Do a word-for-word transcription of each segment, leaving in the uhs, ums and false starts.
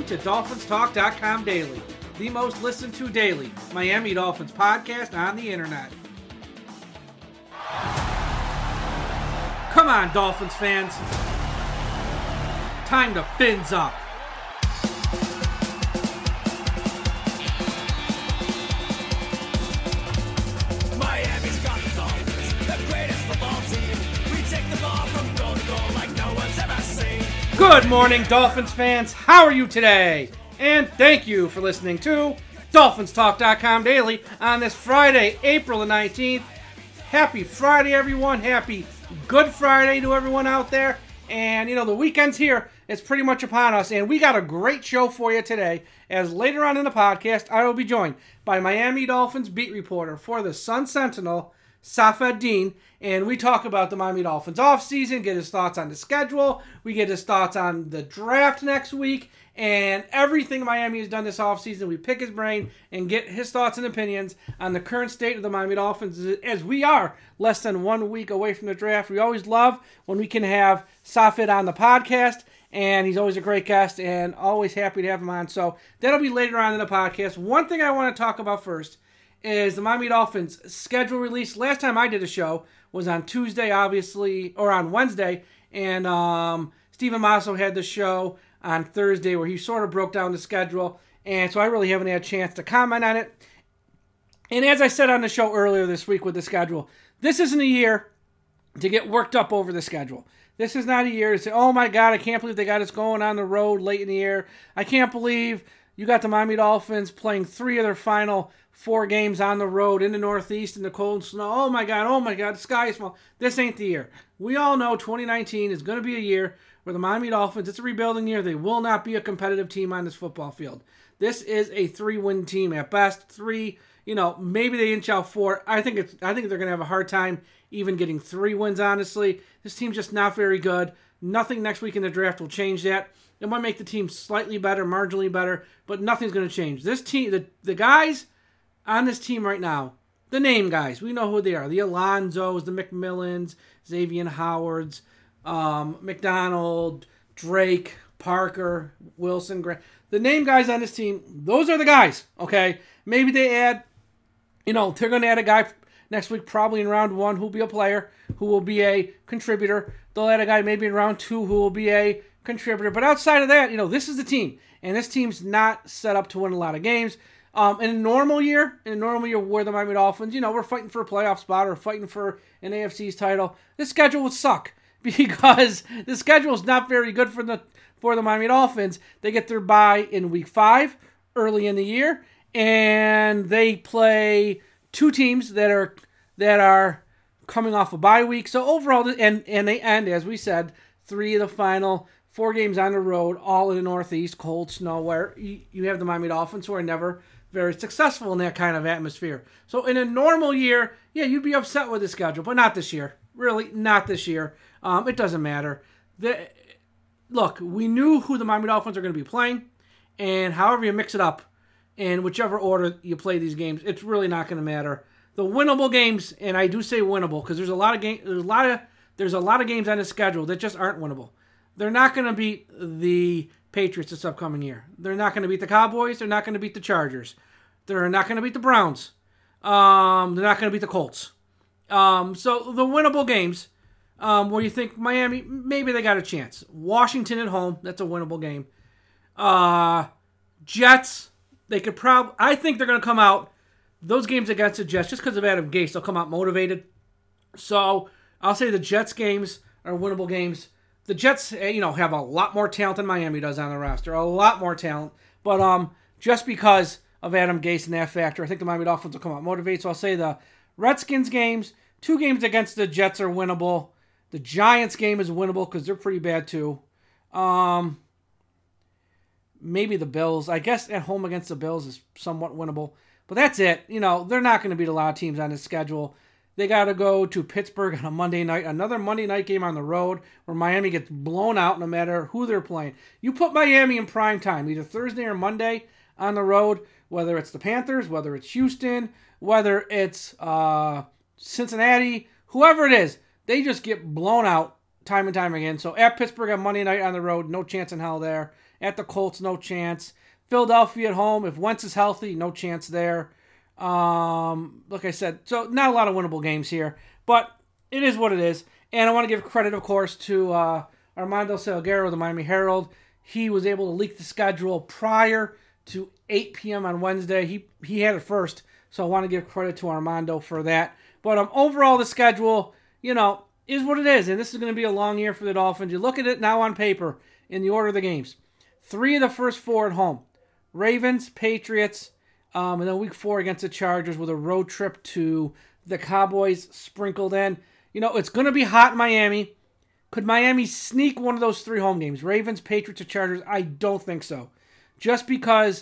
to Dolphins Talk dot com Daily, the most listened to daily Miami Dolphins podcast on the internet. Come on, Dolphins fans. Time to fins up. Miami's got the Dolphins, the greatest football team. We take the ball from goal to goal like no one's ever seen. Good morning, Dolphins fans. How are you today? And thank you for listening to Dolphins Talk dot com Daily on this Friday, April the nineteenth. Happy Friday, everyone. Happy Good Friday to everyone out there. And, you know, the weekend's here. It's pretty much upon us. And we got a great show for you today, as later on in the podcast, I will be joined by Miami Dolphins beat reporter for the Sun Sentinel, Safed Dean, and we talk about the Miami Dolphins offseason, get his thoughts on the schedule, we get his thoughts on the draft next week, and everything Miami has done this offseason. We pick his brain and get his thoughts and opinions on the current state of the Miami Dolphins, as we are less than one week away from the draft. We always love when we can have Safed on the podcast, and he's always a great guest, and always happy to have him on. So that'll be later on in the podcast. One thing I want to talk about first is the Miami Dolphins schedule release. Last time I did a show was on Tuesday, obviously, or on Wednesday, and um, Stephen Masso had the show on Thursday where he sort of broke down the schedule, and so I really haven't had a chance to comment on it. And as I said on the show earlier this week with the schedule, this isn't a year to get worked up over the schedule. This is not a year to say, oh my God, I can't believe they got us going on the road late in the year. I can't believe you got the Miami Dolphins playing three of their final four games on the road in the Northeast in the cold snow. Oh my God, oh my God, the sky is small. This ain't the year. We all know twenty nineteen is going to be a year where the Miami Dolphins, it's a rebuilding year. They will not be a competitive team on this football field. This is a three-win team at best. Three, you know, maybe they inch out four. I think it's. I think they're going to have a hard time even getting three wins, honestly. This team's just not very good. Nothing next week in the draft will change that. It might make the team slightly better, marginally better, but nothing's going to change. This team, the, the guys on this team right now, the name guys, we know who they are. The Alonzos, the McMillans, Xavier Howards, um, McDonald, Drake, Parker, Wilson, Grant. The name guys on this team, those are the guys, okay? Maybe they add, you know, they're going to add a guy next week probably in round one who will be a player, who will be a contributor. They'll add a guy maybe in round two who will be a contributor. But outside of that, you know, this is the team. And this team's not set up to win a lot of games. Um, in a normal year, in a normal year where the Miami Dolphins, you know, we're fighting for a playoff spot or fighting for an A F C's title, this schedule would suck because the schedule is not very good for the for the Miami Dolphins. They get their bye in week five, early in the year, and they play two teams that are that are coming off a bye week. So overall, and and they end, as we said, three of the final four games on the road, all in the Northeast, cold snow, where you, you have the Miami Dolphins who are never very successful in that kind of atmosphere. So in a normal year, yeah, you'd be upset with the schedule, but not this year. Really, not this year. Um, it doesn't matter. The, look, we knew who the Miami Dolphins are going to be playing, and however you mix it up, in whichever order you play these games, it's really not going to matter. The winnable games, and I do say winnable because there's a lot of game, there's a lot of there's a lot of games on the schedule that just aren't winnable. They're not going to beat the Patriots this upcoming year. They're not going to beat the Cowboys. They're not going to beat the Chargers. They're not going to beat the Browns. Um, they're not going to beat the Colts. Um, so the winnable games, um, where you think Miami, maybe they got a chance. Washington at home, that's a winnable game. Uh, Jets, they could probably, I think they're going to come out, those games against the Jets, just because of Adam Gase, they'll come out motivated. So I'll say the Jets games are winnable games. The Jets, you know, have a lot more talent than Miami does on the roster. A lot more talent. But um, just because of Adam Gase and that factor, I think the Miami Dolphins will come out motivated. So I'll say the Redskins games, two games against the Jets are winnable. The Giants game is winnable because they're pretty bad too. Um, maybe the Bills. I guess at home against the Bills is somewhat winnable. But that's it. You know, they're not going to beat a lot of teams on this schedule. They got to go to Pittsburgh on a Monday night, another Monday night game on the road where Miami gets blown out no matter who they're playing. You put Miami in prime time, either Thursday or Monday on the road, whether it's the Panthers, whether it's Houston, whether it's uh, Cincinnati, whoever it is, they just get blown out time and time again. So at Pittsburgh on Monday night on the road, no chance in hell there. At the Colts, no chance. Philadelphia at home, if Wentz is healthy, no chance there. Um, like I said, so not a lot of winnable games here, but it is what it is. And I want to give credit, of course, to uh, Armando Salguero, the Miami Herald. He was able to leak the schedule prior to eight p.m. on Wednesday. He he had it first, so I want to give credit to Armando for that. But um, overall, the schedule, you know, is what it is, and this is going to be a long year for the Dolphins. You look at it now on paper in the order of the games. Three of the first four at home. Ravens, Patriots, um, and then week four against the Chargers with a road trip to the Cowboys sprinkled in. You know, it's going to be hot in Miami. Could Miami sneak one of those three home games? Ravens, Patriots, or Chargers? I don't think so. Just because,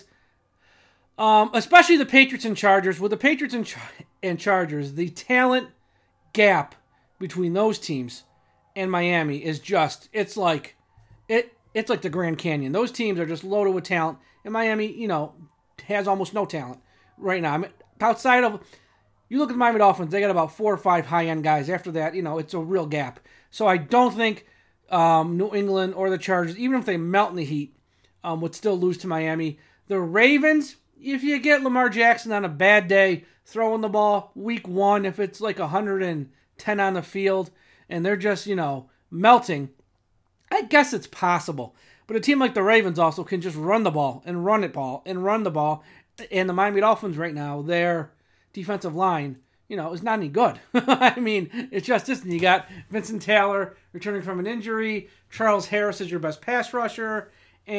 um, especially the Patriots and Chargers, with the Patriots and, Char- and Chargers, the talent gap between those teams and Miami is just, it's like, it. It's like the Grand Canyon. Those teams are just loaded with talent. And Miami, you know, has almost no talent right now. I mean, outside of, you look at the Miami Dolphins, they got about four or five high-end guys. After that, you know, it's a real gap. So I don't think um, New England or the Chargers, even if they melt in the heat, um, would still lose to Miami. The Ravens, if you get Lamar Jackson on a bad day, throwing the ball week one, if it's like one hundred ten on the field, and they're just, you know, melting, I guess it's possible. But a team like the Ravens also can just run the ball and run it ball and run the ball. And the Miami Dolphins right now, their defensive line, you know, is not any good. I mean, it's just this. And you got Vincent Taylor returning from an injury. Charles Harris is your best pass rusher.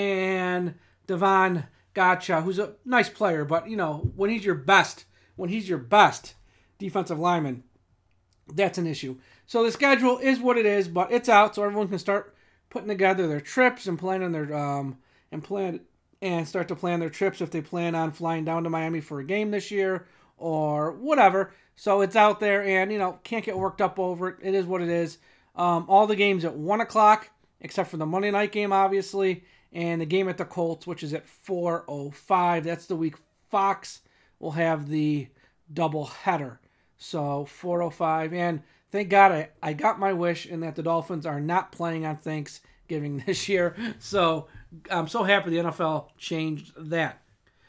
And Devon Gotcha, who's a nice player. But, you know, when he's your best, when he's your best defensive lineman, that's an issue. So the schedule is what it is, but it's out so everyone can start putting together their trips and planning their um and plan and start to plan their trips if they plan on flying down to Miami for a game this year or whatever. So it's out there, and you know, can't get worked up over it. It is what it is. Um, all the games at one o'clock, except for the Monday night game, obviously, and the game at the Colts, which is at four oh five. That's the week Fox will have the double header. So four oh five, and thank God I, I got my wish in that the Dolphins are not playing on Thanksgiving this year. So I'm so happy the N F L changed that.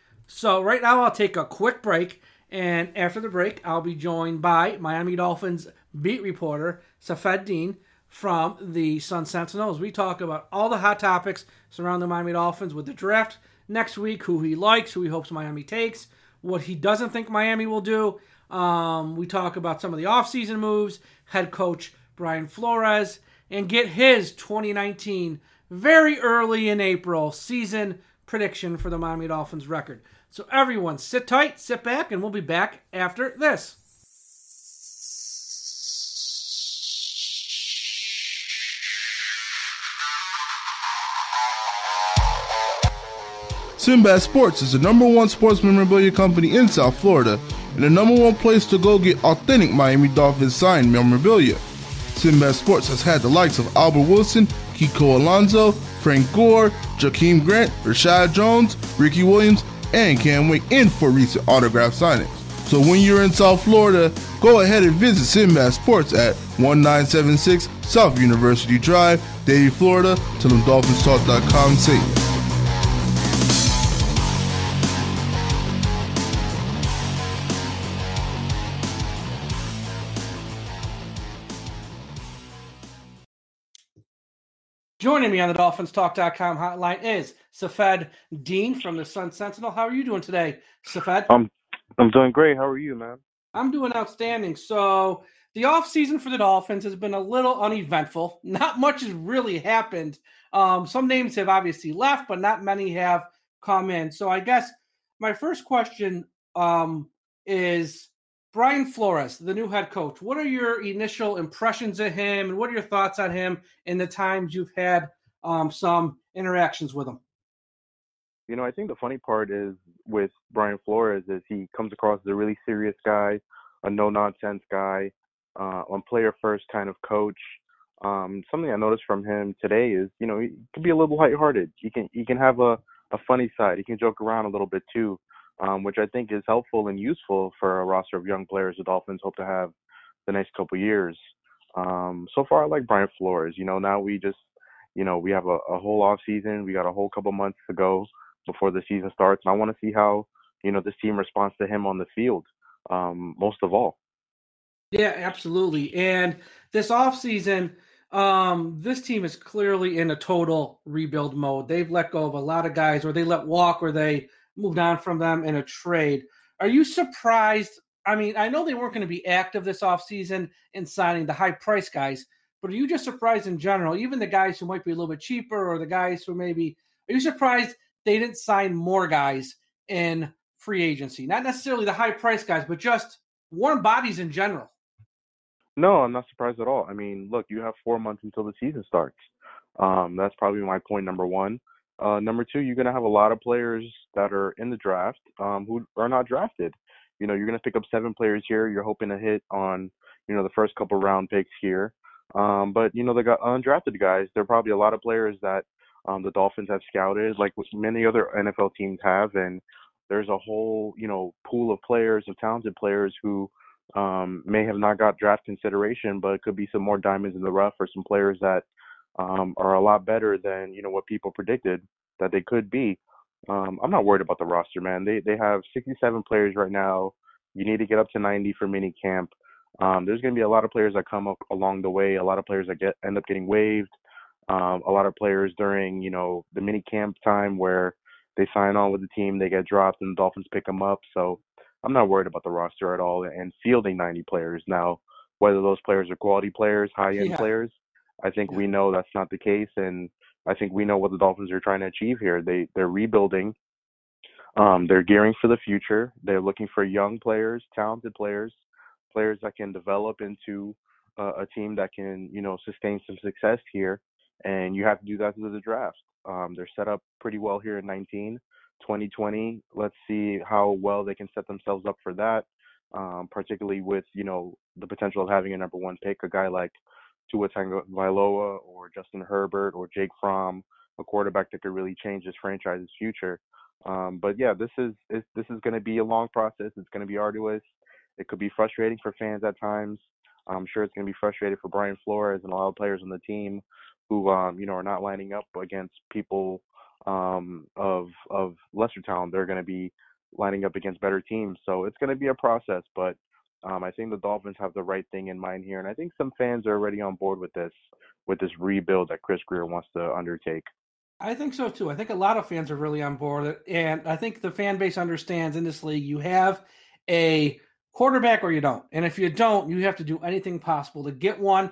So right now I'll take a quick break. And after the break, I'll be joined by Miami Dolphins beat reporter Safed Deen from the Sun Sentinel as we talk about all the hot topics surrounding the Miami Dolphins with the draft next week, who he likes, who he hopes Miami takes, what he doesn't think Miami will do. Um, we talk about some of the offseason moves, head coach Brian Flores, and get his twenty nineteen, very early in April, season prediction for the Miami Dolphins record. So everyone, sit tight, sit back, and we'll be back after this. Sinbad Sports is the number one sports memorabilia company in South Florida and the number one place to go get authentic Miami Dolphins signed memorabilia. Sinbad Sports has had the likes of Albert Wilson, Kiko Alonso, Frank Gore, Jakeem Grant, Rashad Jones, Ricky Williams, and Cam Wake in for recent autograph signings. So when you're in South Florida, go ahead and visit Sinbad Sports at nineteen seventy-six South University Drive, Davie, Florida. Tell them Dolphins Talk dot com say it. Joining me on the Dolphins Talk dot com hotline is Safed Deen from the Sun Sentinel. How are you doing today, Safed? I'm I'm doing great. How are you, man? I'm doing outstanding. So the offseason for the Dolphins has been a little uneventful. Not much has really happened. Um, some names have obviously left, but not many have come in. So I guess my first question um, is Brian Flores, the new head coach. What are your initial impressions of him, and what are your thoughts on him in the times you've had um, some interactions with him? You know, I think the funny part is with Brian Flores is he comes across as a really serious guy, a no-nonsense guy, uh, a player-first kind of coach. Um, something I noticed from him today is, you know, he can be a little lighthearted. He can he can have a, a funny side. He can joke around a little bit too, um, which I think is helpful and useful for a roster of young players the Dolphins hope to have the next couple years. Um, so far, I like Brian Flores. You know, now we just, you know, we have a, a whole off season. We got a whole couple months to go before the season starts. And I want to see how, you know, this team responds to him on the field, um, most of all. Yeah, absolutely. And this offseason, um, this team is clearly in a total rebuild mode. They've let go of a lot of guys, or they let walk, or they moved on from them in a trade. Are you surprised? I mean, I know they weren't going to be active this offseason in signing the high price guys, but are you just surprised in general, even the guys who might be a little bit cheaper or the guys who maybe, are you surprised they didn't sign more guys in free agency? Not necessarily the high price guys, but just warm bodies in general. No, I'm not surprised at all. I mean, look, you have four months until the season starts. Um, that's probably my point number one. Uh, number two, you're going to have a lot of players that are in the draft um, who are not drafted. You know, you're going to pick up seven players here. You're hoping to hit on, you know, the first couple round picks here. Um, but, you know, the undrafted guys, there are probably a lot of players that um, the Dolphins have scouted, like many other N F L teams have. And there's a whole, you know, pool of players, of talented players who um, may have not got draft consideration, but it could be some more diamonds in the rough or some players that um, are a lot better than, you know, what people predicted that they could be. Um, I'm not worried about the roster, man. They they have sixty-seven players right now. You need to get up to ninety for mini camp. Um, there's going to be a lot of players that come up along the way, a lot of players that get end up getting waived, um, a lot of players during, you know, the mini camp time where they sign on with the team, they get dropped, and the Dolphins pick them up. So I'm not worried about the roster at all and fielding ninety players. Now, whether those players are quality players, high-end Yeah. players, I think Yeah. we know that's not the case, and I think we know what the Dolphins are trying to achieve here. They, they're rebuilding. Um, they're gearing for the future. They're looking for young players, talented players, players that can develop into uh, a team that can, you know, sustain some success here. And you have to do that through the draft. Um, they're set up pretty well here in nineteen, twenty twenty. Let's see how well they can set themselves up for that, um, particularly with, you know, the potential of having a number one pick, a guy like Tua Tagovailoa or Justin Herbert or Jake Fromm, a quarterback that could really change this franchise's future. Um, but yeah, this is, is this is going to be a long process. It's going to be arduous. It could be frustrating for fans at times. I'm sure it's going to be frustrating for Brian Flores and a lot of players on the team who, um, you know, are not lining up against people um, of of lesser talent. They're going to be lining up against better teams. So it's going to be a process, but um, I think the Dolphins have the right thing in mind here, and I think some fans are already on board with this with this rebuild that Chris Grier wants to undertake. I think so too. I think a lot of fans are really on board with it. And I think the fan base understands in this league, you have a quarterback or you don't. And if you don't, you have to do anything possible to get one.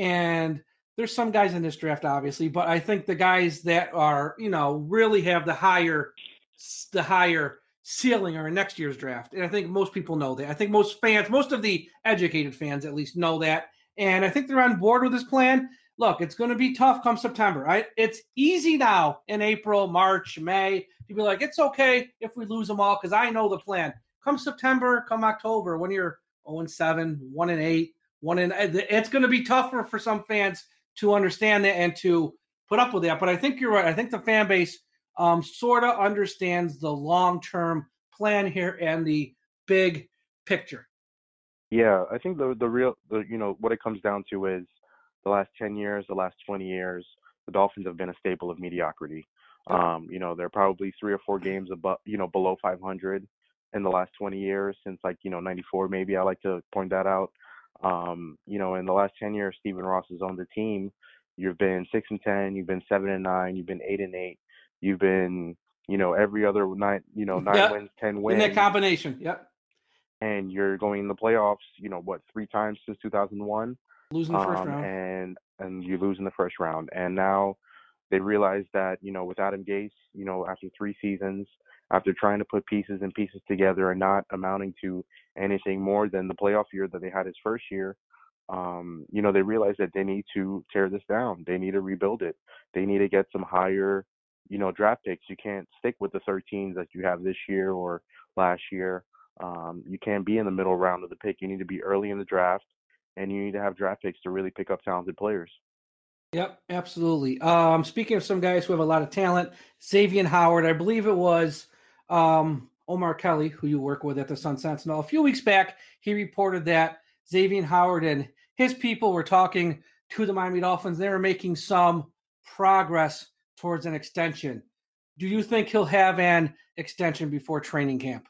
And there's some guys in this draft, obviously, but I think the guys that are, you know, really have the higher, the higher ceiling are in next year's draft. And I think most people know that. I think most fans, most of the educated fans at least know that. And I think they're on board with this plan. Look, it's going to be tough come September, right? It's easy now in April, March, May to be like, it's okay if we lose them all because I know the plan. Come September, come October, when you're oh and seven, one and eight, one and it's going to be tougher for some fans to understand that and to put up with that. But I think you're right. I think the fan base um, sort of understands the long-term plan here and the big picture. Yeah, I think the the real, the you know, what it comes down to is the last ten years, the last twenty years, the Dolphins have been a staple of mediocrity. Um, you know, they're probably three or four games above, you know, below five hundred in the last twenty years since like, you know, ninety-four, maybe. I like to point that out. Um, you know, in the last ten years, Stephen Ross has owned the team. You've been six and ten, you've been seven and nine, you've been eight and eight, you've been, you know, every other nine, you know, nine Yep. wins, ten In wins. that combination. Yep. And you're going in the playoffs, you know, what, three times since two thousand one? Losing the first um, round. and and you lose in the first round. And now they realize that, you know, with Adam Gase, you know, after three seasons, after trying to put pieces and pieces together and not amounting to anything more than the playoff year that they had his first year, um, you know, they realize that they need to tear this down. They need to rebuild it. They need to get some higher, you know, draft picks. You can't stick with the thirteens that you have this year or last year. Um, you can't be in the middle round of the pick. You need to be early in the draft. And you need to have draft picks to really pick up talented players. Yep, absolutely. Um, speaking of some guys who have a lot of talent, Xavier Howard, I believe it was um, Omar Kelly, who you work with at the Sun Sentinel. A few weeks back, he reported that Xavier Howard and his people were talking to the Miami Dolphins. They were making some progress towards an extension. Do you think he'll have an extension before training camp?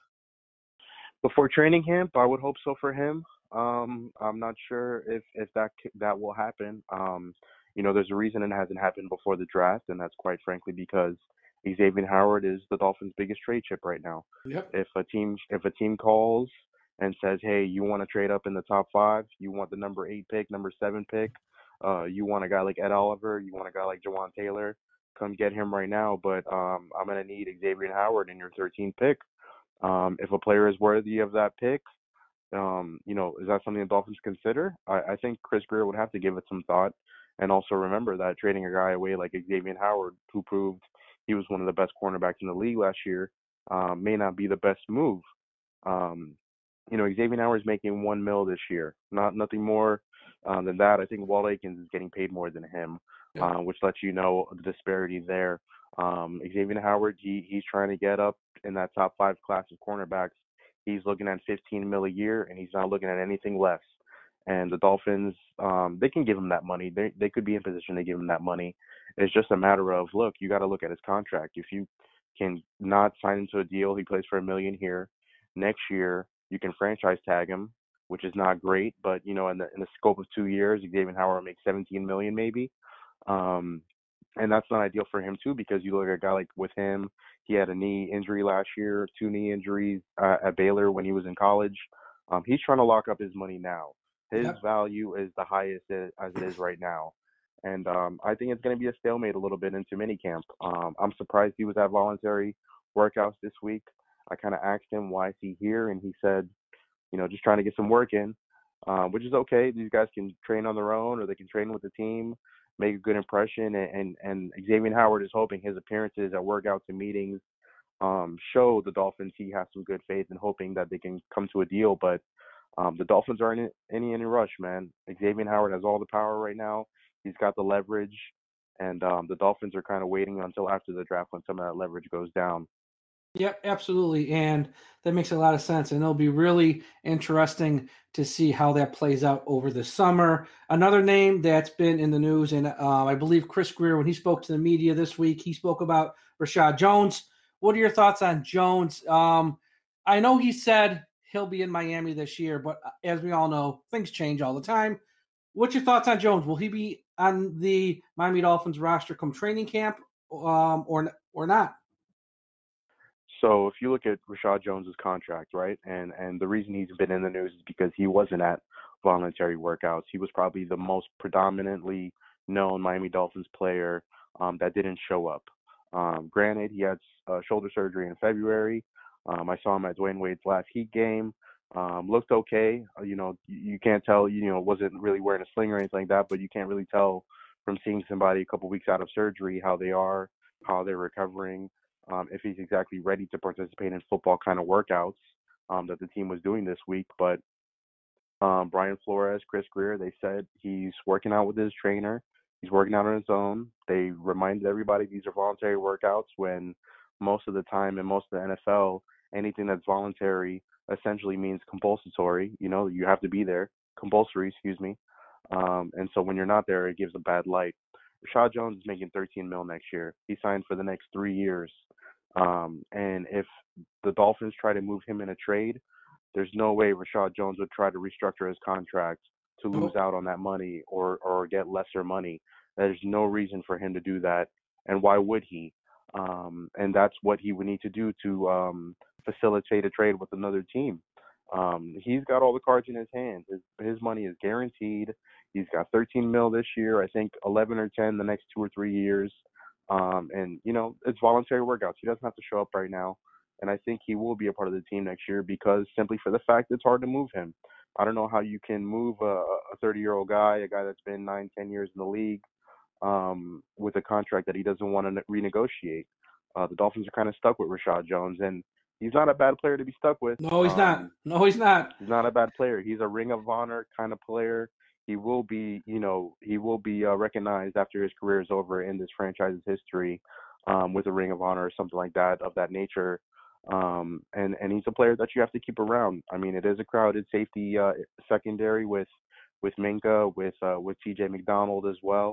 Before training camp, I would hope so for him. Um, I'm not sure if if that c- that will happen. Um, you know, there's a reason it hasn't happened before the draft, and that's quite frankly because Xavier Howard is the Dolphins' biggest trade chip right now. Yep. If a team if a team calls and says, "Hey, you want to trade up in the top five? You want the number eight pick, number seven pick? Uh, you want a guy like Ed Oliver? You want a guy like Jawan Taylor? Come get him right now." But um, I'm gonna need Xavier Howard in your thirteenth pick. Um, if a player is worthy of that pick, um, you know, is that something the Dolphins consider? I, I think Chris Greer would have to give it some thought, and also remember that trading a guy away like Xavier Howard, who proved he was one of the best cornerbacks in the league last year, um, may not be the best move. Um, you know, Xavier Howard is making one mil this year, not nothing more uh, than that. I think Walt Aikens is getting paid more than him, Yeah. uh, which lets you know the disparity there. Um, Xavier Howard, he he's trying to get up in that top five class of cornerbacks. He's looking at fifteen mil a year, and he's not looking at anything less. And the Dolphins, um, they can give him that money. They they could be in position to give him that money. It's just a matter of, look, you got to look at his contract. If you can not sign him to a deal, he plays for a million here. Next year, you can franchise tag him, which is not great, but you know, in the in the scope of two years, Xavier Howard makes seventeen million maybe. Um, and that's not ideal for him too, because you look at a guy like with him, he had a knee injury last year, two knee injuries uh, at Baylor when he was in college. Um, he's trying to lock up his money now. His Yep. value is the highest it- as it is right now. And um, I think it's going to be a stalemate a little bit into minicamp. Um, I'm surprised he was at voluntary workouts this week. I kind of asked him, why is he here? And he said, you know, just trying to get some work in, uh, which is okay. These guys can train on their own or they can train with the team, make a good impression. And, and, and Xavier Howard is hoping his appearances at workouts and meetings um, show the Dolphins he has some good faith and hoping that they can come to a deal. But um, the Dolphins aren't in any any rush, man. Xavier Howard has all the power right now. He's got the leverage, and um, the Dolphins are kind of waiting until after the draft when some of that leverage goes down. Yep, absolutely. And that makes a lot of sense. And it'll be really interesting to see how that plays out over the summer. Another name that's been in the news, and uh, I believe Chris Greer, when he spoke to the media this week, he spoke about Rashad Jones. What are your thoughts on Jones? Um, I know he said he'll be in Miami this year, but as we all know, things change all the time. What's your thoughts on Jones? Will he be on the Miami Dolphins roster come training camp um, or or not? So if you look at Rashad Jones's contract, right, and and the reason he's been in the news is because he wasn't at voluntary workouts. He was probably the most predominantly known Miami Dolphins player um, that didn't show up. Um, granted, he had uh, shoulder surgery in February. Um, I saw him at Dwayne Wade's last Heat game. Um, looked okay. Uh, you know, you, you can't tell. You know, wasn't really wearing a sling or anything like that, but you can't really tell from seeing somebody a couple weeks out of surgery how they are, how they're recovering. Um, if he's exactly ready to participate in football kind of workouts um, that the team was doing this week. But um, Brian Flores, Chris Greer, they said he's working out with his trainer. He's working out on his own. They reminded everybody these are voluntary workouts when most of the time in most of the N F L, anything that's voluntary essentially means compulsory. You know, you have to be there. Compulsory, excuse me. Um, and so when you're not there, it gives a bad light. Rashad Jones is making thirteen mil next year. He signed for the next three years. Um, and if the Dolphins try to move him in a trade, there's no way Rashad Jones would try to restructure his contract to lose out on that money or, or get lesser money. There's no reason for him to do that. And why would he? Um, and that's what he would need to do to um, facilitate a trade with another team. Um, he's got all the cards in his hands. His, his money is guaranteed. He's got thirteen mil this year. I think eleven or ten the next two or three years. Um, and, you know, it's voluntary workouts. He doesn't have to show up right now. And I think he will be a part of the team next year because simply for the fact it's hard to move him. I don't know how you can move a, a thirty-year-old guy, a guy that's been nine, ten years in the league, um, with a contract that he doesn't want to renegotiate. Uh, the Dolphins are kind of stuck with Rashad Jones, and he's not a bad player to be stuck with. No, he's um, not. No, he's not. He's not a bad player. He's a Ring of Honor kind of player. He will be, you know, he will be uh, recognized after his career is over in this franchise's history um, with a Ring of Honor or something like that of that nature. Um, and and he's a player that you have to keep around. I mean, it is a crowded safety uh, secondary with with Minka, with uh, with T J McDonald as well.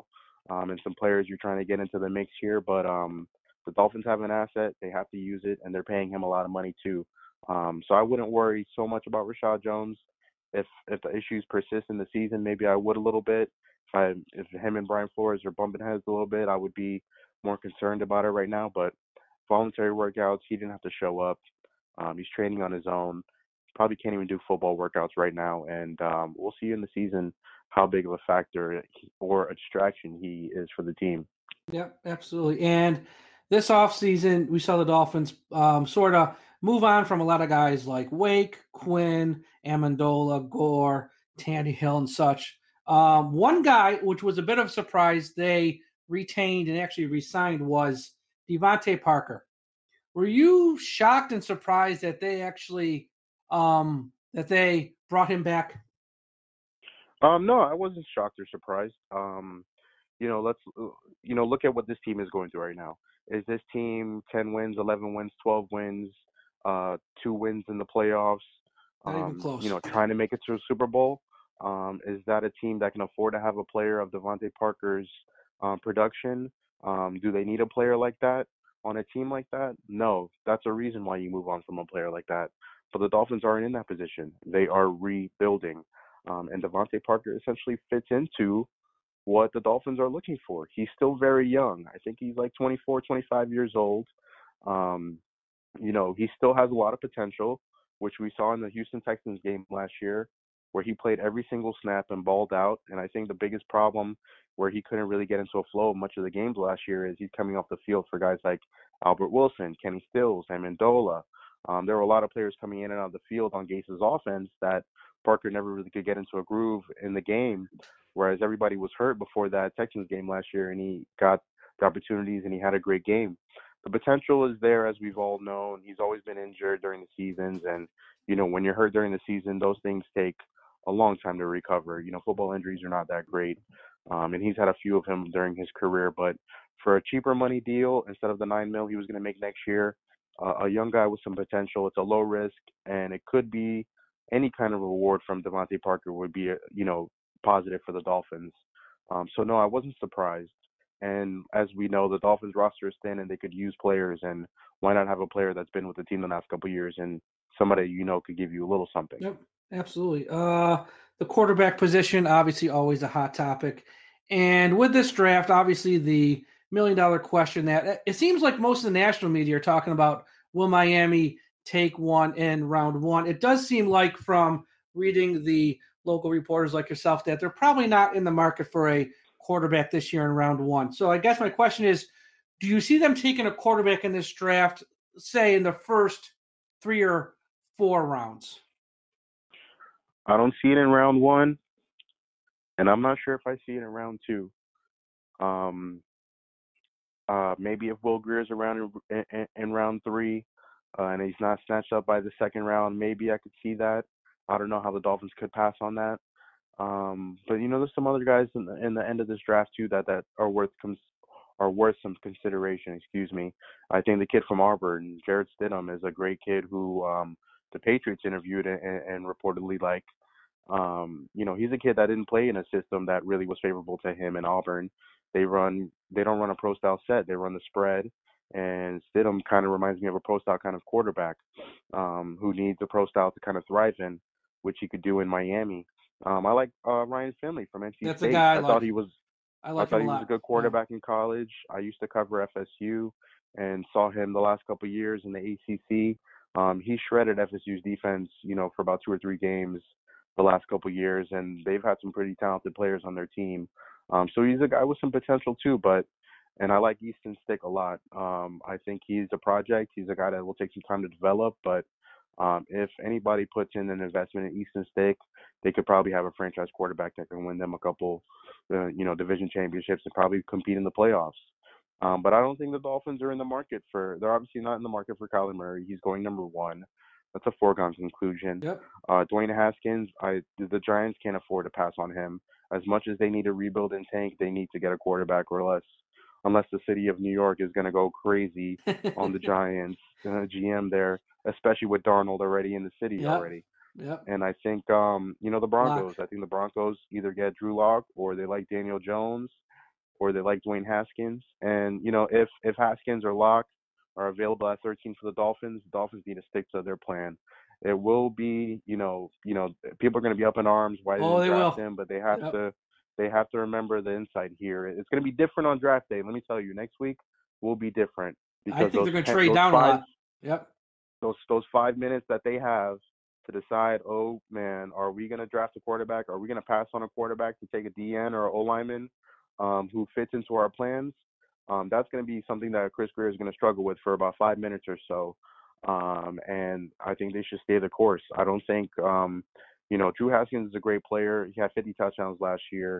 um, and some players you're trying to get into the mix here. But um, the Dolphins have an asset; they have to use it, and they're paying him a lot of money too. Um, so I wouldn't worry so much about Rashad Jones. If if the issues persist in the season, maybe I would a little bit. If I if him and Brian Flores are bumping heads a little bit, I would be more concerned about it right now. But voluntary workouts, he didn't have to show up. Um, he's training on his own. Probably can't even do football workouts right now, and um, we'll see in the season how big of a factor or a distraction he is for the team. Yep, absolutely. And this offseason, we saw the Dolphins um, sort of move on from a lot of guys like Wake, Quinn, Amendola, Gore, Tannehill, and such. Um, one guy, which was a bit of a surprise, they retained and actually re-signed was Devontae Parker. Were you shocked and surprised that they actually um, that they brought him back? Um, no, I wasn't shocked or surprised. Um, you know, let's you know look at what this team is going through right now. Is this team ten wins, eleven wins, twelve wins, uh, two wins in the playoffs? Not even Um, close. you know, trying to make it to a Super Bowl. Um, is that a team that can afford to have a player of Devontae Parker's um, production? Um, do they need a player like that on a team like that? No, that's a reason why you move on from a player like that. But the Dolphins aren't in that position. They are rebuilding. Um, and Devontae Parker essentially fits into what the Dolphins are looking for. He's still very young. I think he's like twenty-four, twenty-five years old. Um, you know, he still has a lot of potential, which we saw in the Houston Texans game last year, where he played every single snap and balled out. And I think the biggest problem where he couldn't really get into a flow of much of the games last year is he's coming off the field for guys like Albert Wilson, Kenny Stills, Amendola. Um, there were a lot of players coming in and out of the field on Gase's offense that Parker never really could get into a groove in the game, whereas everybody was hurt before that Texans game last year, and he got the opportunities and he had a great game. The potential is there, as we've all known. He's always been injured during the seasons, and you know when you're hurt during the season, those things take a long time to recover. You know, football injuries are not that great, um, and he's had a few of them during his career. But for a cheaper money deal, instead of the nine mil he was going to make next year, uh, a young guy with some potential, it's a low risk, and it could be any kind of reward from Devontae Parker would be, you know, positive for the Dolphins. Um, so no, I wasn't surprised. And as we know, the Dolphins roster is thin, and they could use players. And why not have a player that's been with the team the last couple of years and somebody you know could give you a little something? Yep, absolutely. Uh, the quarterback position, obviously, always a hot topic. And with this draft, obviously, the million dollar question that it seems like most of the national media are talking about: will Miami take one in round one? It does seem like, from reading the local reporters like yourself, that they're probably not in the market for a quarterback this year in round one. So I guess my question is, do you see them taking a quarterback in this draft, say in the first three or four rounds? I don't see it in round one, and I'm not sure if I see it in round two. Um, uh, maybe if Will Greer's around in, in, in round three, uh, and he's not snatched up by the second round, maybe I could see that. I don't know how the Dolphins could pass on that. Um, but you know, there's some other guys in the, in the end of this draft too that, that are worth cons- are worth some consideration. Excuse me. I think the kid from Auburn, Jared Stidham, is a great kid who um, the Patriots interviewed and, and reportedly like. Um, you know, he's a kid that didn't play in a system that really was favorable to him in Auburn. They run, they don't run a pro style set. They run the spread, and Stidham kind of reminds me of a pro style kind of quarterback um, who needs a pro style to kind of thrive in, which he could do in Miami. Um, I like uh, Ryan Finley from N C That's State. a guy I, I like. thought he was. I, like I thought him he a was lot. a good quarterback yeah. in college. I used to cover F S U and saw him the last couple of years in the A C C. Um, he shredded F S U's defense, you know, for about two or three games the last couple of years, and they've had some pretty talented players on their team. Um, so he's a guy with some potential too, but and I like Easton Stick a lot. Um, I think he's a project. He's a guy that will take some time to develop, but um, if anybody puts in an investment in Easton Stick, they could probably have a franchise quarterback that can win them a couple, uh, you know, division championships and probably compete in the playoffs. Um, but I don't think the Dolphins are in the market for. They're obviously not in the market for Kyler Murray. He's going number one. That's a foregone conclusion. Yep. Uh, Dwayne Haskins, I the Giants can't afford to pass on him. As much as they need to rebuild and tank, they need to get a quarterback, or less, unless the city of New York is going to go crazy on the Giants, uh, G M there, especially with Darnold already in the city yep. already. Yep. And I think, um, you know, the Broncos. Lock. I think the Broncos either get Drew Lock or they like Daniel Jones. or they like Dwayne Haskins. And, you know, if, if Haskins or Locke are available at thirteen for the Dolphins, the Dolphins need to stick to their plan. It will be, you know, you know, people are going to be up in arms. Why Oh, didn't they draft will. him? But they have Yep. to, they have to remember the insight here. It's going to be different on draft day. Let me tell you, next week will be different. I think those they're going to ten- trade those down five, a lot. Yep. Those those five minutes that they have to decide, oh man, are we going to draft a quarterback? Are we going to pass on a quarterback to take a D N or an O lineman um, who fits into our plans? Um, that's going to be something that Chris Grier is going to struggle with for about five minutes or so. Um, and I think they should stay the course. I don't think, um, you know, Drew Haskins is a great player. He had fifty touchdowns last year.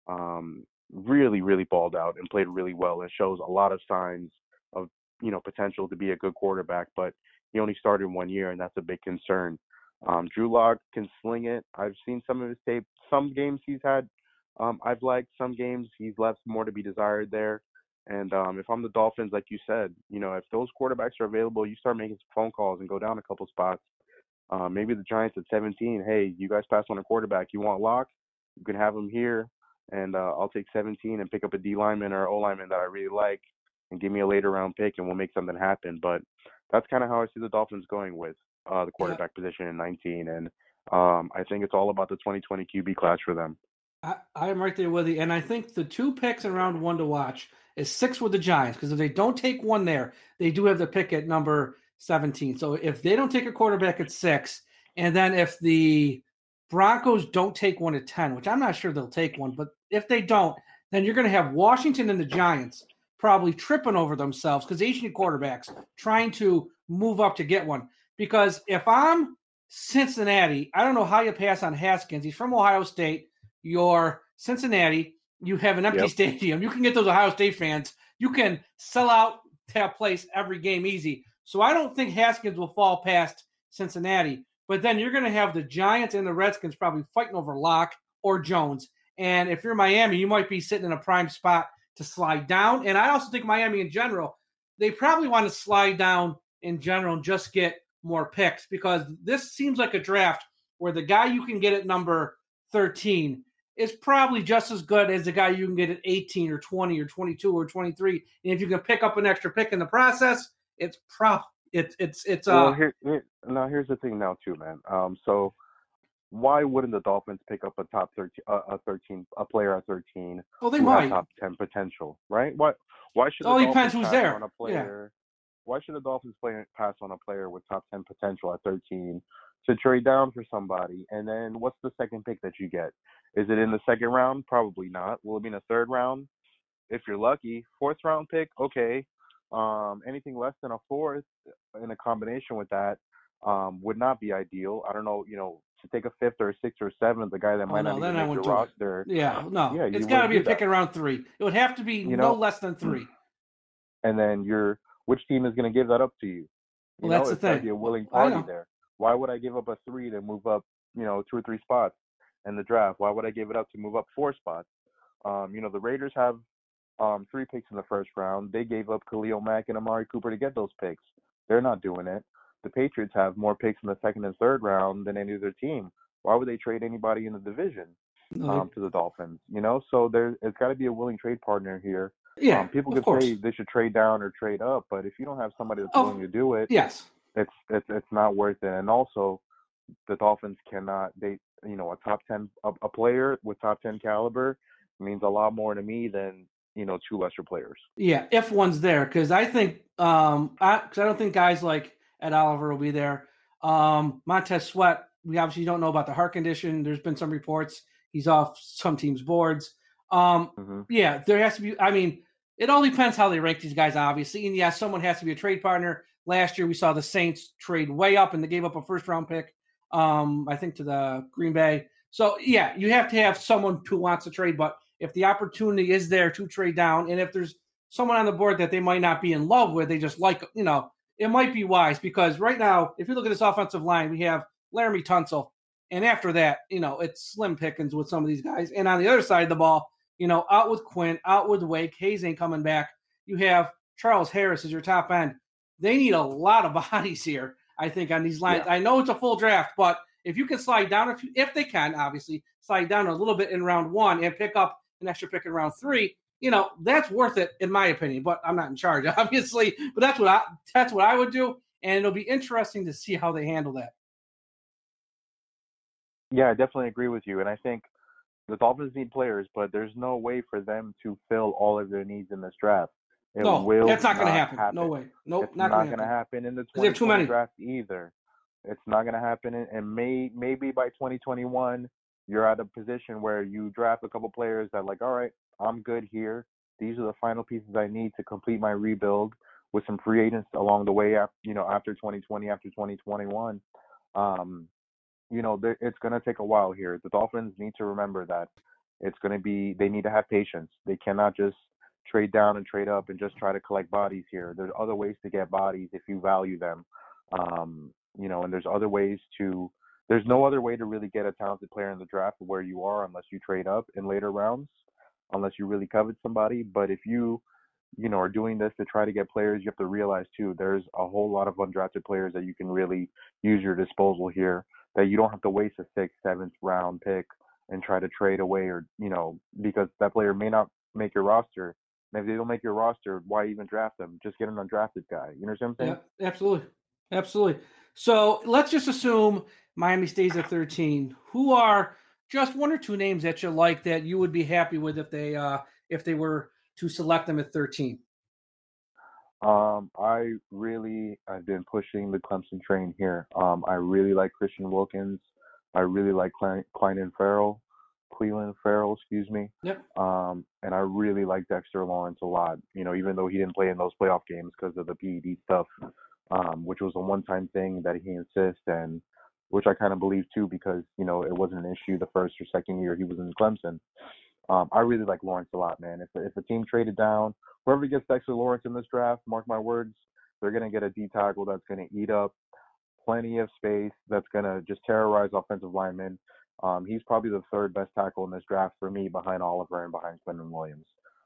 Um, really, really balled out and played really well and shows a lot of signs of, you know, potential to be a good quarterback. But he only started one year, and that's a big concern. Um, Drew Lock can sling it. I've seen some of his tape. Some games he's had, um, I've liked. Some games he's left more to be desired there. And um, if I'm the Dolphins, like you said, you know, if those quarterbacks are available, you start making some phone calls and go down a couple spots. Uh, maybe the Giants at seventeen, hey, you guys pass on a quarterback. You want Locke? You can have him here, and uh, I'll take seventeen and pick up a D lineman or O lineman that I really like and give me a later round pick, and we'll make something happen. But that's kind of how I see the Dolphins going with uh, the quarterback yeah. position in nineteen. And um, I think it's all about the twenty twenty Q B class for them. I, I'm right there with you. And I think the two picks in round one to watch is six with the Giants, because if they don't take one there, they do have the pick at number seventeen. So if they don't take a quarterback at six, and then if the Broncos don't take one at ten, which I'm not sure they'll take one, but if they don't, then you're going to have Washington and the Giants probably tripping over themselves because Asian quarterbacks trying to move up to get one. Because if I'm Cincinnati, I don't know how you pass on Haskins. He's from Ohio State. You're Cincinnati. You have an empty Yep. stadium. You can get those Ohio State fans. You can sell out that place every game easy. So I don't think Haskins will fall past Cincinnati. But then you're going to have the Giants and the Redskins probably fighting over Locke or Jones. And if you're Miami, you might be sitting in a prime spot to slide down. And I also think Miami in general, they probably want to slide down in general and just get more picks, because this seems like a draft where the guy you can get at number thirteen is probably just as good as the guy you can get at eighteen or twenty or twenty-two or twenty-three. And if you can pick up an extra pick in the process, it's prob it's it's it's uh well, here, here now here's the thing now too, man. Um so why wouldn't the Dolphins pick up a top thirteen uh, a thirteen a player at thirteen well they who might has top ten potential, right? Why why should it all the depends Dolphins who's pass there. on a player? Why should the Dolphins play, pass on a player with top ten potential at thirteen to trade down for somebody? And then what's the second pick that you get? Is it in the second round? Probably not. Will it be in the third round? If you're lucky, fourth round pick, okay. Um, anything less than a fourth in a combination with that um, would not be ideal. I don't know, you know, to take a fifth or a sixth or seventh, the guy that Oh, might no, not then even I make your wouldn't do it. roster. Yeah, no. Yeah, it's you got to wouldn't be a do pick that. in round three. It would have to be You no know? less than three. And then you're, which team is going to give that up to you? You Well, know, that's the it's got to thing. be a willing I know. party there. Why would I give up a three to move up, you know, two or three spots in the draft? Why would I give it up to move up four spots? Um, you know, the Raiders have um, three picks in the first round. They gave up Khalil Mack and Amari Cooper to get those picks. They're not doing it. The Patriots have more picks in the second and third round than any other team. Why would they trade anybody in the division No, um, to the Dolphins? You know, so there, it's got to be a willing trade partner here. yeah, Um, people of could course. say they should trade down or trade up, but if you don't have somebody that's Oh, willing to do it, Yes. it's it's it's not worth it. And also, the Dolphins cannot. They you know a top ten a, a player with top ten caliber means a lot more to me than you know two lesser players. Yeah, if one's there, because I think um, I because I don't think guys like Ed Oliver will be there. Um, Montez Sweat, we obviously don't know about the heart condition. There's been some reports he's off some teams' boards. Um, Mm-hmm. yeah, there has to be. I mean, it all depends how they rank these guys, obviously. And yes, someone has to be a trade partner. Last year, we saw the Saints trade way up, and they gave up a first round pick, um, I think, to the Green Bay. So yeah, you have to have someone who wants to trade, but if the opportunity is there to trade down, and if there's someone on the board that they might not be in love with, they just like, you know, it might be wise, because right now, if you look at this offensive line, we have Laramie Tunsil, and after that, you know, it's slim pickings with some of these guys. And on the other side of the ball, you know, out with Quinn, out with Wake, Hayes ain't coming back. You have Charles Harris as your top end. They need a lot of bodies here, I think, on these lines. Yeah. I know it's a full draft, but if you can slide down, if, you, if they can, obviously, slide down a little bit in round one and pick up an extra pick in round three, you know, that's worth it in my opinion. But I'm not in charge, obviously. But that's what I that's what I would do, and it'll be interesting to see how they handle that. Yeah, I definitely agree with you, and I think the Dolphins need players, but there's no way for them to fill all of their needs in this draft. It No, will that's not going to not happen. No way. Nope, It's not not going going to to happen. happen in the Because they have too twenty twenty many. draft either. It's not going to happen, and and may maybe by twenty twenty-one, you're at a position where you draft a couple players that like, all right, I'm good here. These are the final pieces I need to complete my rebuild with some free agents along the way. After you know, after twenty twenty, after twenty twenty-one, um, you know, there- it's going to take a while here. The Dolphins need to remember that it's going to be. They need to have patience. They cannot just trade down and trade up and just try to collect bodies here. There's other ways to get bodies if you value them. Um, you know, and there's other ways to. There's no other way to really get a talented player in the draft where you are unless you trade up in later rounds, unless you really covet somebody. But if you, you know, are doing this to try to get players, you have to realize too, there's a whole lot of undrafted players that you can really use your disposal here. That you don't have to waste a sixth, seventh round pick and try to trade away, or you know, because that player may not make your roster. And if they don't make your roster, why even draft them? Just get an undrafted guy. You know what I'm saying? Yeah, absolutely. Absolutely. So let's just assume Miami stays at thirteen. Who are just one or two names that you like that you would be happy with if they uh, if they were to select them at thirteen? Um, I really I've been pushing the Clemson train here. Um, I really like Christian Wilkins. I really like Klein, Klein and Farrell, Cleveland Farrell, excuse me. Yep. Um, and I really like Dexter Lawrence a lot. You know, even though he didn't play in those playoff games because of the P E D stuff, um, which was a one-time thing that he insists, and which I kind of believe too because you know it wasn't an issue the first or second year he was in Clemson. Um, I really like Lawrence a lot, man. If if a team traded down, whoever gets Dexter Lawrence in this draft, mark my words, they're gonna get a D tackle that's gonna eat up plenty of space, that's gonna just terrorize offensive linemen. Um, he's probably the third best tackle in this draft for me, behind Oliver and behind Quentin Williams.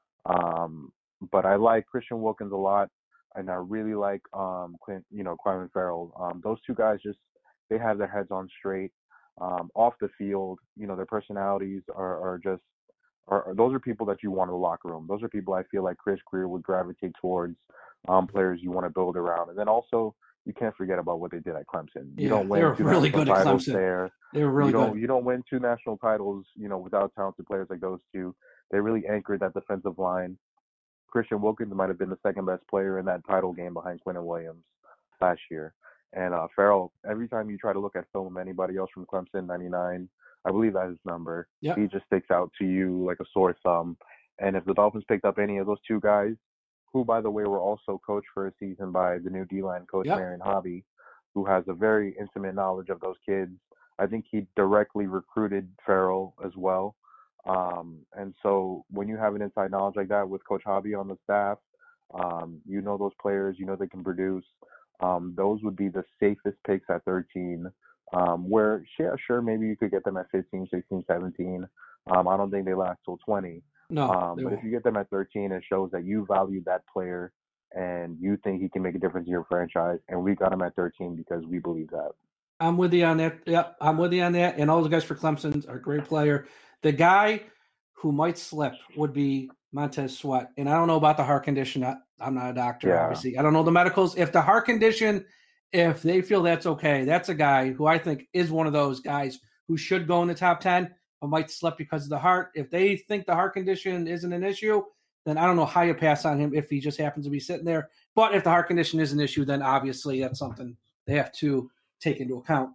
Um, but I like Christian Wilkins a lot, and I really like um, Clint, you know, Clement Farrell. Um, those two guys just they have their heads on straight. Um, off the field, you know, their personalities are, are just are, are those are people that you want in the locker room. Those are people I feel like Chris Greer would gravitate towards, um, players you want to build around. And then also you can't forget about what they did at Clemson. You Yeah, don't win they were two really national good at titles Clemson. there. They were really you don't good. you don't win two national titles, you know, without talented players like those two. They really anchored that defensive line. Christian Wilkins might have been the second best player in that title game behind Quentin Williams last year. And uh, Farrell, every time you try to look at film, anybody else from Clemson, ninety-nine, I believe that's his number. Yep. He just sticks out to you like a sore thumb. And if the Dolphins picked up any of those two guys, who, by the way, were also coached for a season by the new D-line coach, Yep. Marion Hobby, who has a very intimate knowledge of those kids. I think he directly recruited Farrell as well. Um, and so when you have an inside knowledge like that with Coach Hobby on the staff, um, you know those players, you know they can produce. Um, those would be the safest picks at thirteen. Um, where, yeah, sure, maybe you could get them at fifteen, sixteen, seventeen. Um, I don't think they last till twenty. No, Um, they but won't. if you get them at thirteen, it shows that you value that player and you think he can make a difference in your franchise. And we got him at thirteen because we believe that. I'm with you on that. Yep, I'm with you on that. And all those guys for Clemson are a great player. The guy who might slip would be Montez Sweat. And I don't know about the heart condition. I, I'm not a doctor, Yeah. obviously. I don't know the medicals. If the heart condition, if they feel that's okay, that's a guy who I think is one of those guys who should go in the top ten, but might slip because of the heart. If they think the heart condition isn't an issue, then I don't know how you pass on him if he just happens to be sitting there. But if the heart condition is an issue, then obviously that's something they have to take into account.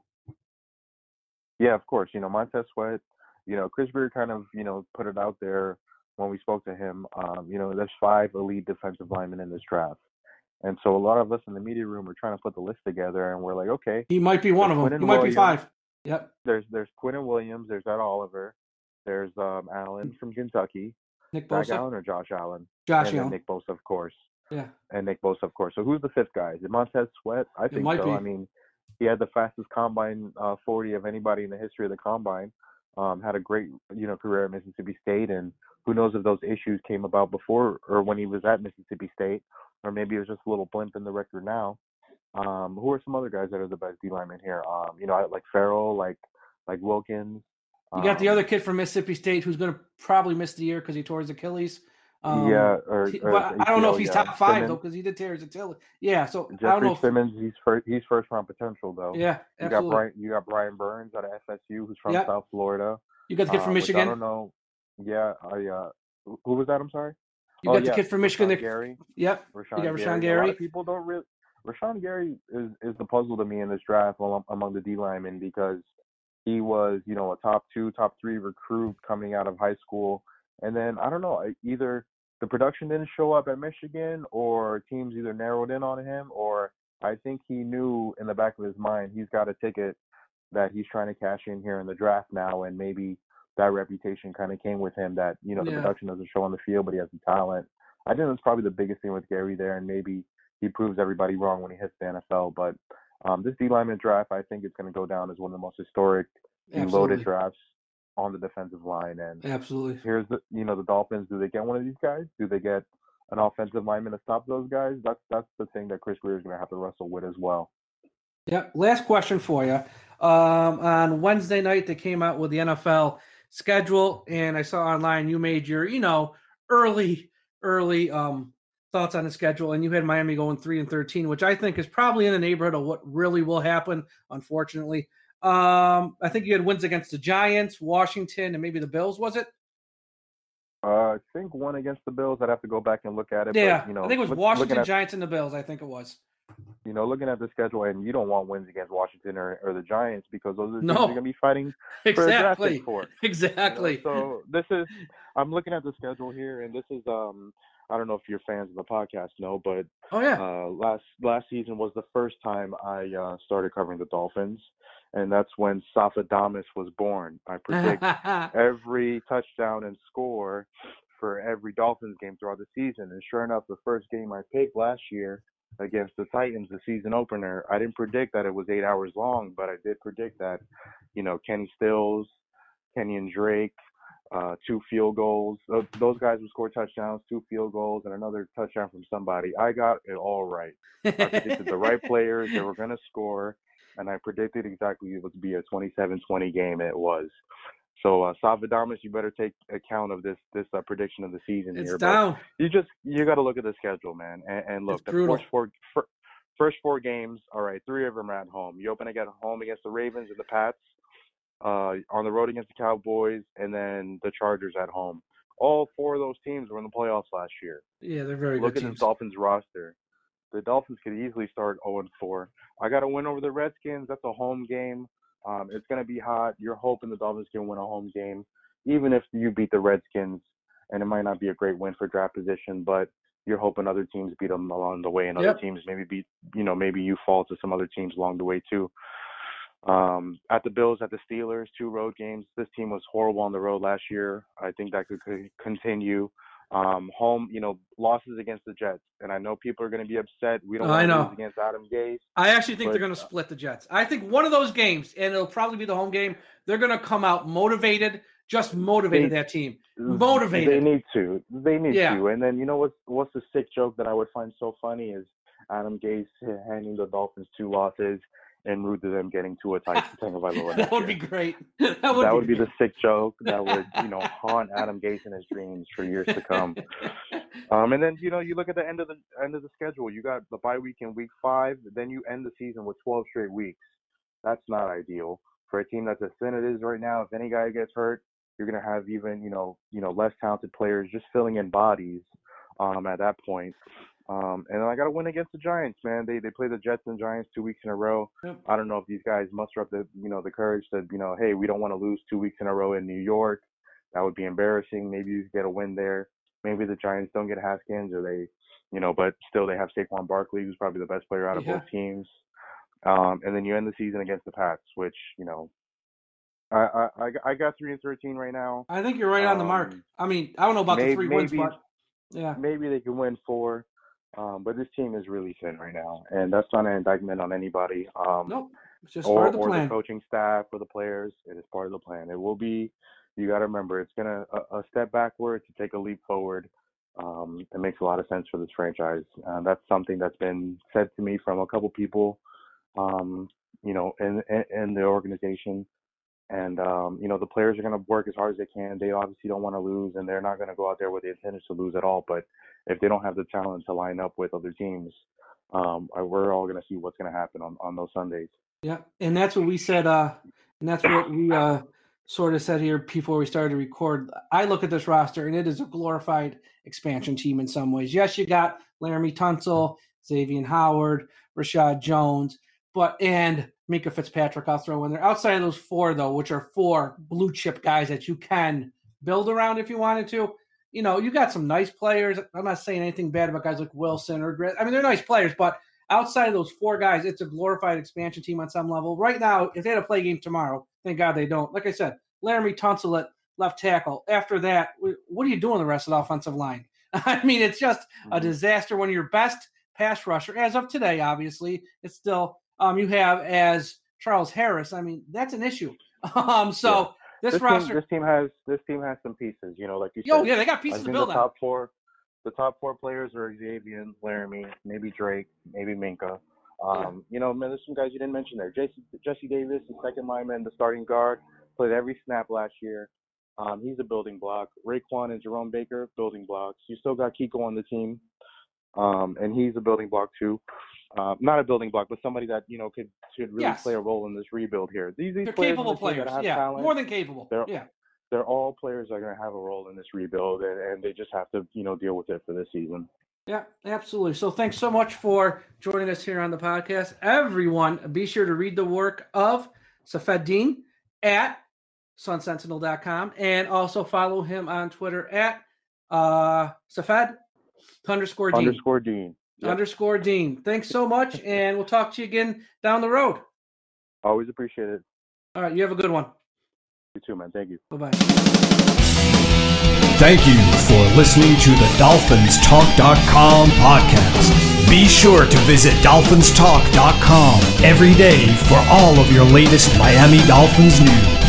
Yeah, of course. You know, Montez Sweat, you know, Chris Beard kind of, you know, put it out there when we spoke to him. Um, you know, there's five elite defensive linemen in this draft. And so a lot of us in the media room are trying to put the list together, and we're like, okay, He might be one of them. Quentin He might be Williams. five. Yep. there's there's Quentin Williams, there's Ed Oliver, there's um, Allen from Kentucky, Nick Zach Bosa. Allen or Josh Allen, Josh and then Allen. Nick Bosa, of course. Yeah. And Nick Bosa, of course. So who's the fifth guy? Is it Montez Sweat? I think might so. be. I mean, he had the fastest combine uh, forty of anybody in the history of the combine. Um, had a great, you know, career at Mississippi State, and who knows if those issues came about before or when he was at Mississippi State, or maybe it was just a little blimp in the record now. Um, who are some other guys that are the best D linemen here? Um, you know, I- like Farrell, like like Wilkins. You got the Um, other kid from Mississippi State who's going to probably miss the year because he tore his Achilles. Um, Yeah, or, he- or but I don't know if A C L. he's Yeah, top five though Simmons, because he did tear his Achilles. Yeah, so I don't know Jeffrey if. Simmons. He's first. He's first round potential though. Yeah, You got absolutely. Brian. You got Brian Burns out of F S U, who's from Yep. South Florida. You got the kid from Uh, which I Michigan. don't know. Yeah, I. Uh, who was that? I'm sorry. You Oh got the yeah, kid from Michigan. Rashawn that- Gary. Yep. You got Rashawn Rashawn Gary. A lot Gary. of people don't really. Rashawn Gary is is the puzzle to me in this draft among, among the D linemen because he was, you know, a top two, top three recruit coming out of high school, and then I don't know, I- either the production didn't show up at Michigan, or teams either narrowed in on him, or I think he knew in the back of his mind he's got a ticket that he's trying to cash in here in the draft now, and maybe that reputation kind of came with him that, you know, the Yeah. production doesn't show on the field, but he has the talent. I think that's probably the biggest thing with Gary there, and maybe he proves everybody wrong when he hits the N F L. But um, this D lineman draft, I think it's going to go down as one of the most historic and Absolutely. loaded drafts on the defensive line. And Absolutely. here's the, you know, the Dolphins. Do they get one of these guys? Do they get an offensive lineman to stop those guys? That's that's the thing that Chris Greer is going to have to wrestle with as well. Yep. Last question for you. Um, on Wednesday night, they came out with the N F L schedule, and I saw online you made your, you know, early, early um, thoughts on the schedule, and you had Miami going three and thirteen, which I think is probably in the neighborhood of what really will happen. Unfortunately, um, I think you had wins against the Giants, Washington, and maybe the Bills. Was it? Uh, I think one against the Bills. I'd have to go back and look at it. Yeah, but, you know, I think it was look, Washington, looking at, Giants, and the Bills. I think it was. you know, looking at the schedule, and you don't want wins against Washington or, or the Giants because those are the No. teams you're going to be fighting for a draft Exactly. pick for. Exactly. You know, so this is, I'm looking at the schedule here, and this is, um, I don't know if your fans of the podcast know, but Oh yeah. uh, last last season was the first time I uh, started covering the Dolphins, and that's when Safadamas was born. I predict every touchdown and score for every Dolphins game throughout the season, and sure enough, the first game I picked last year against the Titans, the season opener, I didn't predict that it was eight hours long, but I did predict that, you know, Kenny Stills, Kenyon Drake, uh, two field goals. Those, those guys would score touchdowns, two field goals, and another touchdown from somebody. I got it all right. I predicted the right players. They were going to score, and I predicted exactly it would be a twenty-seven twenty game. It was. So, uh, Salvadamas, you better take account of this this uh, prediction of the season It's here. down. But you just you got to look at the schedule, man, and, and look. It's The brutal. first four fir- first four games, all right, three of them are at home. You open again home against the Ravens and the Pats, uh, on the road against the Cowboys, and then the Chargers at home. All four of those teams were in the playoffs last year. Yeah, they're very Look good at teams. this Dolphins roster. The Dolphins could easily start oh and four. I got to win over the Redskins. That's a home game. Um, it's going to be hot. You're hoping the Dolphins can win a home game, even if you beat the Redskins, and it might not be a great win for draft position, but you're hoping other teams beat them along the way, and other Yep. teams maybe beat, you know, maybe you fall to some other teams along the way too. Um, at the Bills, at the Steelers, two road games. This team was horrible on the road last year. I think that could, could continue. Um, home, you know, losses against the Jets, and I know people are going to be upset. We don't I want to know. lose against Adam Gase. I actually think But- they're going to split the Jets. I think one of those games, and it'll probably be the home game, they're going to come out motivated, just motivated They- that team. Motivated. They need to. They need Yeah. to. And then you know what's what's the sick joke that I would find so funny is Adam Gase handing the Dolphins two losses and root to them getting to a Tagovailoa. That would be great. That would, that be, would be the sick joke that would, you know, haunt Adam Gase in his dreams for years to come. Um, and then, you know, you look at the end of the end of the schedule. You got the bye week in week five. Then you end the season with twelve straight weeks. That's not ideal for a team that's as thin it is right now. If any guy gets hurt, you're going to have even, you know, you know, less talented players just filling in bodies um, at that point. Um, and then I got to win against the Giants, man. They they play the Jets and Giants two weeks in a row. Yep. I don't know if these guys muster up the, you know, the courage to, you know, hey, we don't want to lose two weeks in a row in New York. That would be embarrassing. Maybe you get a win there. Maybe the Giants don't get Haskins, or they, you know, but still they have Saquon Barkley, who's probably the best player out of Yeah. both teams. Um, and then you end the season against the Pats, which, you know, I I, I got three and thirteen right now. I think you're right on the mark. Um, I mean, I don't know about maybe- the three wins, maybe- but yeah. Maybe they can win four, um, but this team is really thin right now, and that's not an indictment on anybody. Um, Nope. It's just or, part of the or plan. the coaching staff or the players. It is part of the plan. It will be. You got to remember, it's gonna a, a step backward to take a leap forward. Um, it makes a lot of sense for this franchise. Uh, that's something that's been said to me from a couple people, um, you know, in, in in the organization. And, um, you know, the players are going to work as hard as they can. They obviously don't want to lose, and they're not going to go out there with the intention to lose at all. But if they don't have the talent to line up with other teams, um, we're all going to see what's going to happen on, on those Sundays. Yeah, and that's what we said, uh, and that's what we uh, sort of said here before we started to record. I look at this roster, and it is a glorified expansion team in some ways. Yes, you got Laramie Tunsil, Xavier Howard, Rashad Jones, but and Minkah Fitzpatrick, I'll throw in there. Outside of those four, though, which are four blue chip guys that you can build around if you wanted to, you know, you got some nice players. I'm not saying anything bad about guys like Wilson or Grit. I mean, they're nice players, but outside of those four guys, it's a glorified expansion team on some level. Right now, if they had a play game tomorrow, thank God they don't. Like I said, Laramie Tunsil at left tackle. After that, what are you doing the rest of the offensive line? I mean, it's just a disaster when your best pass rusher, as of today, obviously, it's still um, you have as Charles Harris. I mean, that's an issue. Um, so yeah. this, this roster, team, this team has this team has some pieces. You know, like you said. Oh yeah, they got pieces I to think build the on. top four, the top four players are Xavier, Laramie, maybe Drake, maybe Minkah. Um, Yeah. You know, man, there's some guys you didn't mention there. Jesse, Jesse Davis, the second lineman, the starting guard, played every snap last year. Um, he's a building block. Raekwon and Jerome Baker, building blocks. You still got Kiko on the team, um, and he's a building block too. Uh, not a building block, but somebody that, you know, could should really Yes. play a role in this rebuild here. These, these They're players capable on the team players. that have Yeah, talent, more than capable. they're, Yeah. they're all players that are going to have a role in this rebuild, and, and they just have to, you know, deal with it for this season. Yeah, absolutely. So thanks so much for joining us here on the podcast. Everyone, be sure to read the work of Safed Dean at sun sentinel dot com and also follow him on Twitter at uh, Safed underscore Dean. Underscore Dean. Yep. Underscore Dean. Thanks so much, and we'll talk to you again down the road. Always appreciate it. All right, you have a good one. You too, man. Thank you. Bye-bye. Thank you for listening to the Dolphins Talk dot com podcast. Be sure to visit Dolphins Talk dot com every day for all of your latest Miami Dolphins news.